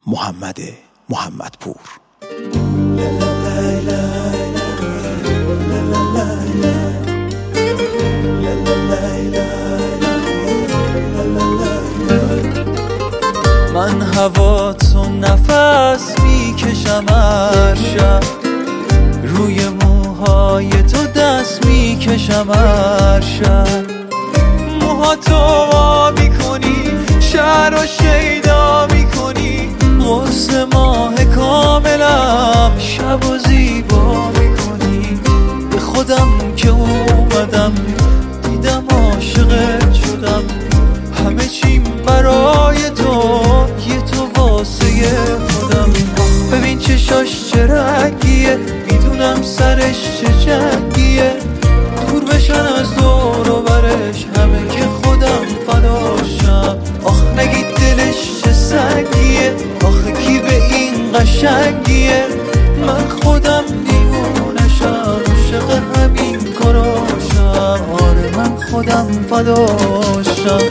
محمد محمدپور. من هوا تو نفس میکشم هر شب، روی موهای تو دست میکشم هر شب. موهاتو وا میکنی، شهر رو شیدا میکنی، قرص ماه کاملم شب و زیبا میکنی. به خودم که اومدم دیدم عاشقت شدم، همه چیم برای تو، یه تو واسه خودم. ببین چشاش چه رنگیه، میدونم سرش چه جنگیه، دور بشن از دور و برش همه که خودم فداشم. آخ نگید دلش چه سنگیه، آخه کی به این قشنگیه، من خودم دیوونشم، عاشق همین کاراشم. آره من خودم فداشم.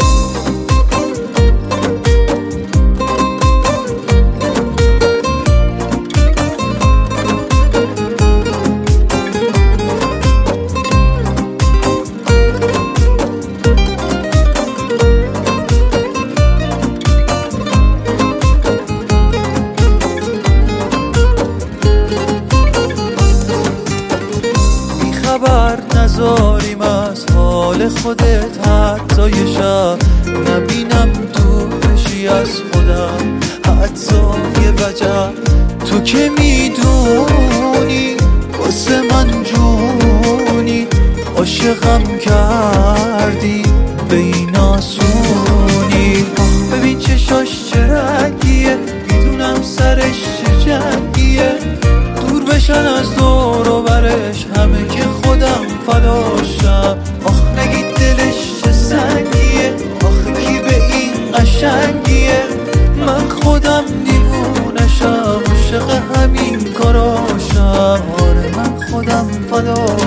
خبر نذاریم از حال خودت حتی یه شب، نبینم تو بشی از خودم حتی یه وجب. تو که میدونی واسه من جونی، عاشقم کردی به این آسونی. ببین چشاش چه رنگیه، میدونم سرش چه جنگیه، دور بشن از دور و برش همه که خودم فداشم. آخ نگید دلش چه سنگیه، آخه کی به این قشنگیه، من خودم دیوونشم، عاشق همین کاراشم. آره من خودم فداشم.